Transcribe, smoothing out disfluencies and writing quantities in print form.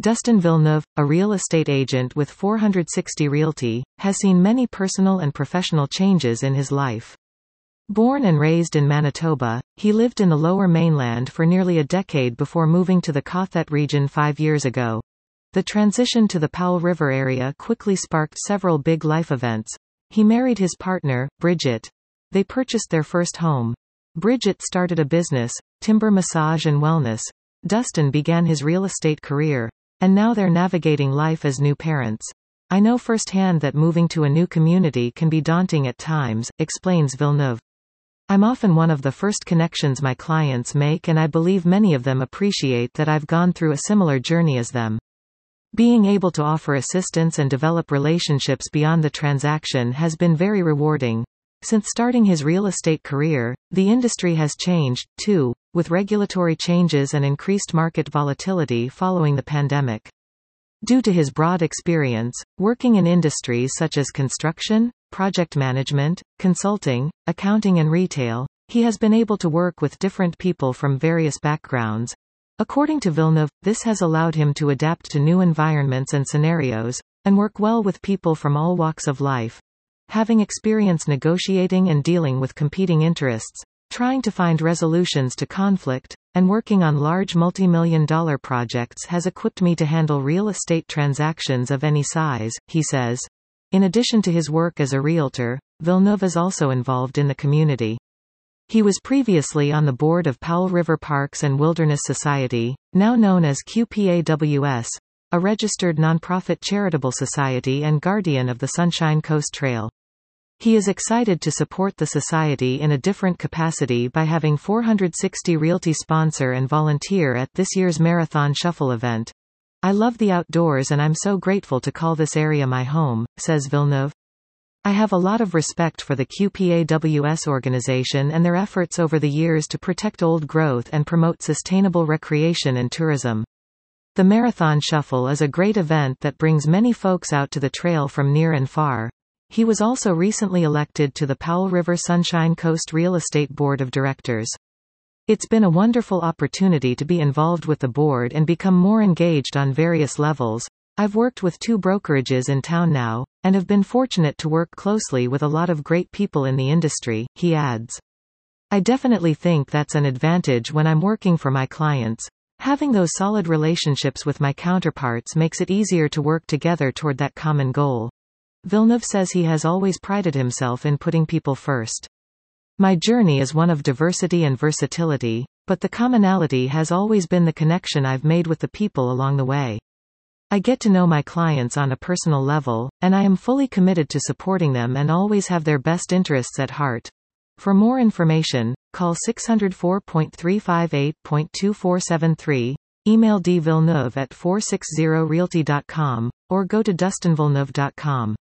Dustin Villeneuve, a real estate agent with 460 Realty, has seen many personal and professional changes in his life. Born and raised in Manitoba, he lived in the Lower Mainland for nearly a decade before moving to the Cothet region 5 years ago. The transition to the Powell River area quickly sparked several big life events. He married his partner, Bridget. They purchased their first home. Bridget started a business, Timber Massage and Wellness. Dustin began his real estate career, and now they're navigating life as new parents. I know firsthand that moving to a new community can be daunting at times, explains Villeneuve. I'm often one of the first connections my clients make, and I believe many of them appreciate that I've gone through a similar journey as them. Being able to offer assistance and develop relationships beyond the transaction has been very rewarding. Since starting his real estate career, the industry has changed, too, with regulatory changes and increased market volatility following the pandemic. Due to his broad experience, working in industries such as construction, project management, consulting, accounting and retail, he has been able to work with different people from various backgrounds. According to Villeneuve, this has allowed him to adapt to new environments and scenarios, and work well with people from all walks of life. Having experience negotiating and dealing with competing interests, trying to find resolutions to conflict, and working on large multi-million-dollar projects has equipped me to handle real estate transactions of any size, he says. In addition to his work as a realtor, Villeneuve is also involved in the community. He was previously on the board of Powell River Parks and Wilderness Society, now known as QPAWS, a registered nonprofit charitable society and guardian of the Sunshine Coast Trail. He is excited to support the society in a different capacity by having 460 Realty sponsor and volunteer at this year's Marathon Shuffle event. I love the outdoors and I'm so grateful to call this area my home, says Villeneuve. I have a lot of respect for the QPAWS organization and their efforts over the years to protect old growth and promote sustainable recreation and tourism. The Marathon Shuffle is a great event that brings many folks out to the trail from near and far. He was also recently elected to the Powell River Sunshine Coast Real Estate Board of Directors. It's been a wonderful opportunity to be involved with the board and become more engaged on various levels. I've worked with 2 brokerages in town now, and have been fortunate to work closely with a lot of great people in the industry, he adds. I definitely think that's an advantage when I'm working for my clients. Having those solid relationships with my counterparts makes it easier to work together toward that common goal. Villeneuve says he has always prided himself in putting people first. My journey is one of diversity and versatility, but the commonality has always been the connection I've made with the people along the way. I get to know my clients on a personal level, and I am fully committed to supporting them and always have their best interests at heart. For more information, call 604-358.2473, email dvilleneuve@460realty.com, or go to dustinvilleneuve.com.